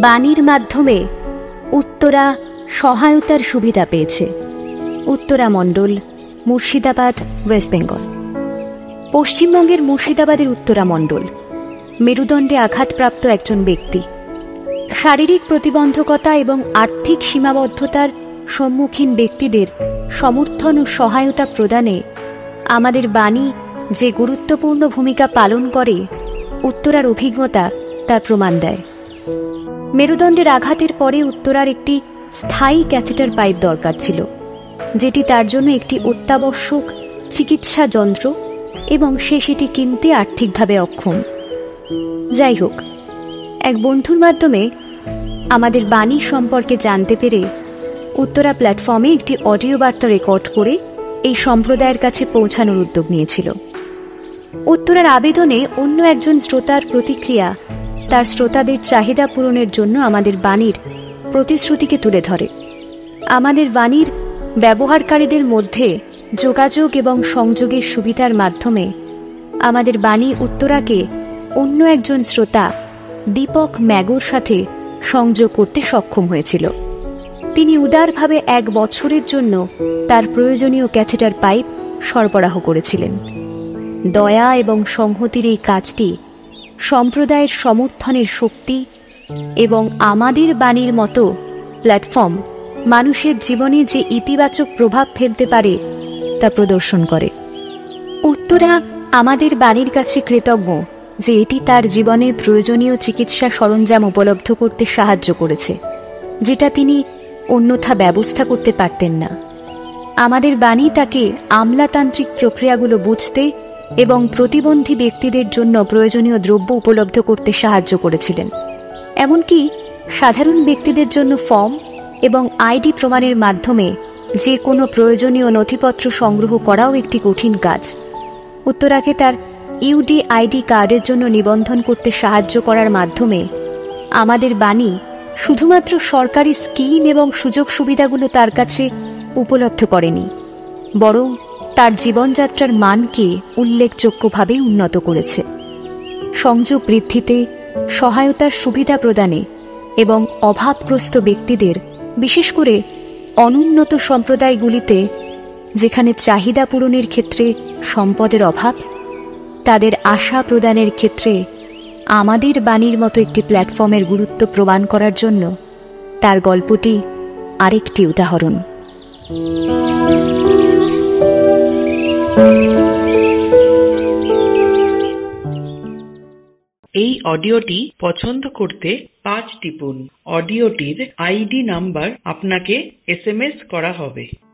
বাণীর মাধ্যমে উত্তরা সহায়তার সুবিধা পেয়েছে। উত্তরা মণ্ডল, মুর্শিদাবাদ, ওয়েস্ট বেঙ্গল। পশ্চিমবঙ্গের মুর্শিদাবাদের উত্তরা মণ্ডল মেরুদণ্ডে আঘাতপ্রাপ্ত একজন ব্যক্তি। শারীরিক প্রতিবন্ধকতা এবং আর্থিক সীমাবদ্ধতার সম্মুখীন ব্যক্তিদের সমর্থন ও সহায়তা প্রদানে আমাদের বাণী যে গুরুত্বপূর্ণ ভূমিকা পালন করে, উত্তরার অভিজ্ঞতা তার প্রমাণ দেয়। মেরুদণ্ডের আঘাতের পরে উত্তরার একটি স্থায়ী ক্যাথেটার পাইপ দরকার ছিল, যেটি তার জন্য একটি অত্যাবশ্যক চিকিৎসা যন্ত্র, এবং সে সেটি কিনতে আর্থিকভাবে অক্ষম। যাই হোক, এক বন্ধুর মাধ্যমে আমাদের বাণী সম্পর্কে জানতে পেরে উত্তরা প্ল্যাটফর্মে একটি অডিও বার্তা রেকর্ড করে এই সম্প্রদায়ের কাছে পৌঁছানোর উদ্যোগ নিয়েছিল। উত্তরার আবেদনে অন্য একজন শ্রোতার প্রতিক্রিয়া তার শ্রোতাদের চাহিদা পূরণের জন্য আমাদের বাণীর প্রতিশ্রুতিকে তুলে ধরে। আমাদের বাণীর ব্যবহারকারীদের মধ্যে যোগাযোগ এবং সংযোগের সুবিধার মাধ্যমে আমাদের বাণী উত্তরাকে অন্য একজন শ্রোতা দীপক ম্যাগোর সাথে সংযোগ করতে সক্ষম হয়েছিল। তিনি উদারভাবে 1 বছরের জন্য তার প্রয়োজনীয় ক্যাথেটার পাইপ সরবরাহ করেছিলেন। দয়া এবং সংহতির এই কাজটি সম্প্রদায়ের সমর্থনের শক্তি এবং আমাদের বাণীর মতো প্ল্যাটফর্ম মানুষের জীবনে যে ইতিবাচক প্রভাব ফেলতে পারে তা প্রদর্শন করে। উত্তরা আমাদের বাণীর কাছে কৃতজ্ঞ যে এটি তার জীবনে প্রয়োজনীয় চিকিৎসা সরঞ্জাম উপলব্ধ করতে সাহায্য করেছে, যেটা তিনি অন্যথা ব্যবস্থা করতে পারতেন না। আমাদের বাণী তাকে আমলাতান্ত্রিক প্রক্রিয়াগুলো বুঝতে এবং প্রতিবন্ধী ব্যক্তিদের জন্য প্রয়োজনীয় দ্রব্য উপলব্ধ করতে সাহায্য করেছিলেন। এমনকি সাধারণ ব্যক্তিদের জন্য ফর্ম এবং আইডি প্রমাণের মাধ্যমে যে কোনো প্রয়োজনীয় নথিপত্র সংগ্রহ করাও একটি কঠিন কাজ। উত্তরাকে তার ইউডিআইডি কার্ডের জন্য নিবন্ধন করতে সাহায্য করার মাধ্যমে আমাদের বাণী শুধুমাত্র সরকারি স্কিম এবং সুযোগ সুবিধাগুলো তার কাছে উপলব্ধ করেনি, বরং তার জীবনযাত্রার মানকে উল্লেখযোগ্যভাবে উন্নত করেছে। সংযোগ বৃদ্ধিতে, সহায়তার সুবিধা প্রদানে এবং অভাবগ্রস্ত ব্যক্তিদের, বিশেষ করে অনুন্নত সম্প্রদায়গুলিতে যেখানে চাহিদা পূরণের ক্ষেত্রে সম্পদের অভাব, তাদের আশা প্রদানের ক্ষেত্রে আমাদের বাণীর মতো একটি প্ল্যাটফর্মের গুরুত্ব প্রমাণ করার জন্য তার গল্পটি আরেকটি উদাহরণ। এই অডিওটি পছন্দ করতে 5 টিপুন। অডিওটির আইডি নাম্বার আপনাকে SMS করা হবে।